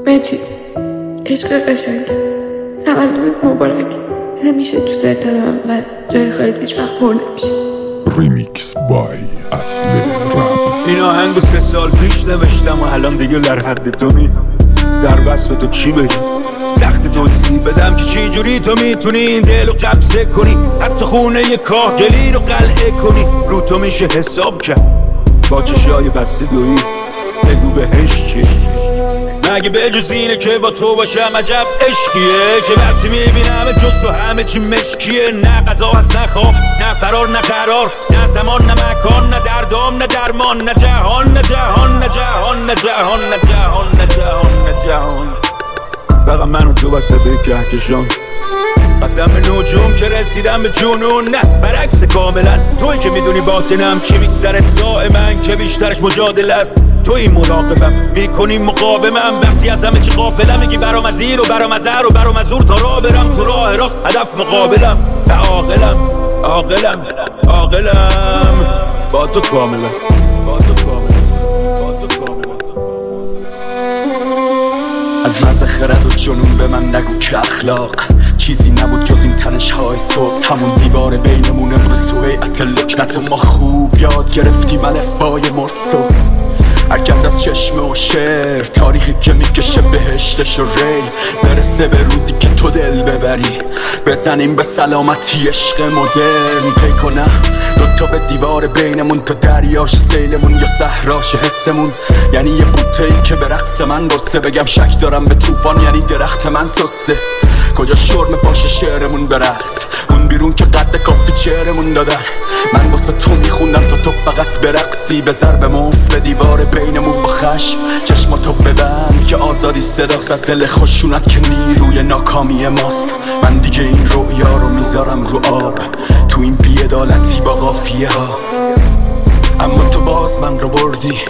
متی، عشق قشنگ، تولدت مبارک. همیشه دوست دارم و جای خالیت هیچ وقت پر نمیشه. ریمیکس بای اصل رپ. این آهنگو 3 سال پیش نوشتم و الان دیگه در حد تو در وصف تو چی بگم؟ سخت توضیح بدم که چی جوری تو میتونی این دلو قبضه کنی، حتی خونه کاهگلی رو قلعه کنی. رو تو میشه حساب کرد با چشای بسته دویی. بگو بهش چی؟ مگه به جز اینه که با تو باشم عجب عشقیه که وقتی میبینم جز تو همه چی مشکیه. نه غذا هست نه خواب نه فرار نه قرار، نه زمان نه مکان نه دردام نه درمان، نه جهان نه جهان نه جهان نه جهان نه جهان نه جهان نه جهان. فقط من و تو وسط کهکشان، قسم به نجوم که رسیدم به جنون. نه برعکس کاملا، تویی که میدونی باطنم چی میگذره دائما، که بیشترش مجادله است. توی مراقبم میکنی مقاومم، وقتی از همه چی غافلم میگی برام از این و برام از هر و برام از اون، تا راه برم تو راه راست هدف مقابلم. و عاقلم عاقلم عاقلم با تو کاملا، با تو کاملا، با تو کاملا. از مرز خرد و جنون به من نگو که اخلاق چیزی نبود جز این تنش‌های سوس. همون دیوار بینمون امروز تو هیئت لکنت و ما خوب یاد گرفتیم الفبای مرسو. ارکد از چشم و شعر تاریخی که میکشه بهشتش و ری، برسه به روزی که تو دل ببری، بزنیم به سلامتی عشق مدرن. پی کنم دوتا به دیوار بینمون، تا دریاش سیلمون یا صحراش حسمون. یعنی یه بوته‌ای که به رقص من برسه، بگم شک دارم به طوفان یعنی درخت من سسه. کجا شرم پاش شعرمون برقص، اون بیرون که قد کافی چهرمون دادن. من واسه تو میخوندم تا تو فقط برقصی، به ضرب موس به دیوار بینمون با خشم. چشماتو ببند که آزادی صداست از دل خشونت که نیروی ناکامی ماست. من دیگه این رویا رو میذارم رو آب، تو این بی‌عدالتی با قافیه ها. اما تو باز من رو بردی،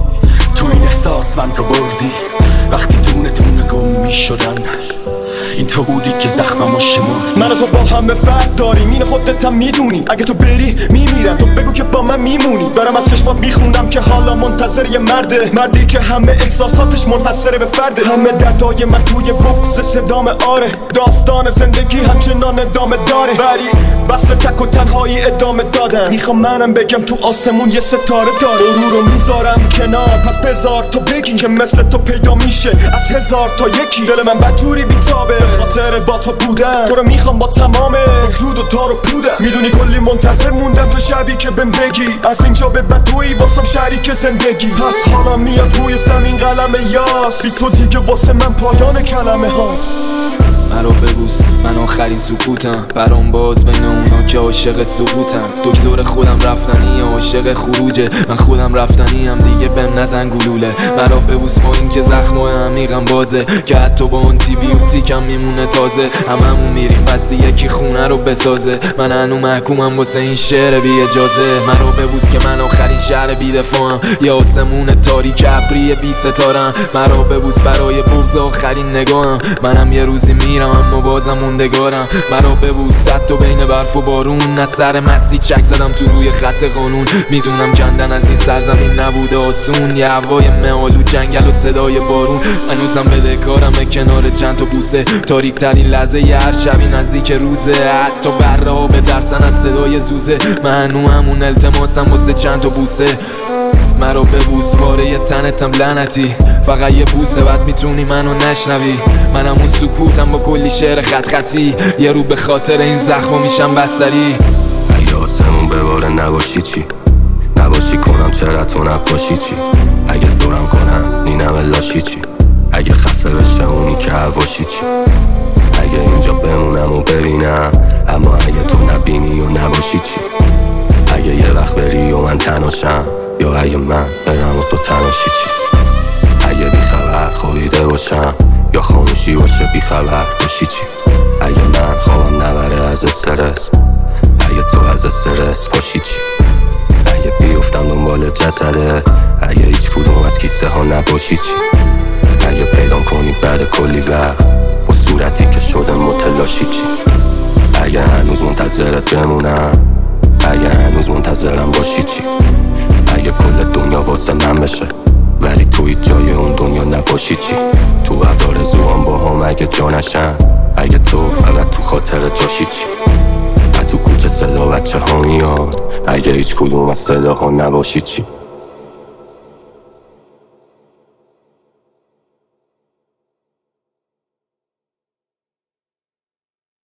تو این احساس من رو بردی. وقتی دونه دونه گم میشدن، این تو بودی که زخممو شمرد. من و تو با همه فرق داریم، این خودت هم میدونی. اگه تو بری میمیرم، تو بگو که با من میمونی. دارم از چشمات میخوندم که حالا منتظر یه مرده، مردی که همه احساساتش منحصره به فرده. همه دردای من توی بکس صدام آره، داستان زندگی همچنان ادامه داره، ولی بسته تک و تنهایی ادامه دادن. میخوام منم بگم تو آسمون یه ستاره داره. غرور رو میذارم کنار، پس بذار تو بگی که مثل تو پیدا میشه از 1000 تا یکی. دل من بدجوری بیتابه خاطر با تو بودن، تو رو میخوام با تمام وجود و تار و پودم. میدونی کلی منتظر موندم تو شبی که بهم بگی، از اینجا به بعد تویی واسم شریک زندگی. پس حالا میاد روی زمین قلم یاس، بی تو دیگه واسه من پایان کلمه هاست. مرا ببوس، من آخرین سکوتم، برام باز بین اونا که عاشق سقوطم. دکتر خودم رفتنی عاشق خروجه، من خودم رفتنی هم دیگه بهم نزن گلوله. مرا ببوس با این که زخم عمیقم بازه، که حتی با آنتی بیوتیکم میمونه تازه. هممون میریم بس یکی خونه رو بسازه، من هنو محکومم واسه این شعر بی اجازه. مرا ببوس که من آخرین شهر بی دفاعم، یا آسمون تاریک ابری بی ستارم. مرا ببوس برای بغض آخرین نگاهم، منم یه روزی میرم اما بازم موندگارم. مرا ببوس صد تا بین برف و بارون، نه سر مستی چک زدم تو روی خط قانون. میدونم کندن از این سرزمین نبوده آسون، یه هوای معالو جنگل و صدای بارون. هنوزم بدهکارمه کنار چند تا بوسه، تاریک ترین لحظه ی هر شبی نزدیک روزه. حتی بره ها بترسن از صدای زوزه، من همون التماسم واسه چند تا بوسه. مرا ببوس پاره تنتم لعنتی، فقط یه بوسه بعد میتونی منو نشنوی. منم اون سکوتم با کلی شعر خط خطی، یه رو به خاطر این زخمو میشم بستری. اگه آسمون بباره نباشی چی؟ نباشی کنم چرا تو نباشی چی؟ اگه دورم کنم نینم لاشی چی؟ اگه خفه بشه اونی که هواشی چی؟ اگه اینجا بمونم و ببینم، اما اگه تو نبینی و نباشی چی؟ اگه یه وقت بری و من تناشم، یا اگه من برم و تو تناشی چی؟ اگه بیخبر خوابیده باشم، یا خاموشی باشه بیخبر باشی چی؟ اگه من خوابم نبره از استرس، اگه تو از استرس باشی چی؟ اگه بیفتم دنبال جسده، اگه هیچ کدوم از کیسه ها نباشی چی؟ اگه پیدام کنی بعد کلی وقت با صورتی که شده متلاشی چی؟ اگه هنوز منتظرت بمونم، اگه هنوز منتظرم باشی چی؟ اگه کل دنیا واسه من بشه ولی توی جای اون دنیا نباشی چی؟ تو قطار زوان با هم اگه جانشن، اگه تو فقط تو خاطر جاشی چی؟ تو کوچه صدا بچه ها میاد، اگه هیچ کدوم از صدا ها نباشی چی؟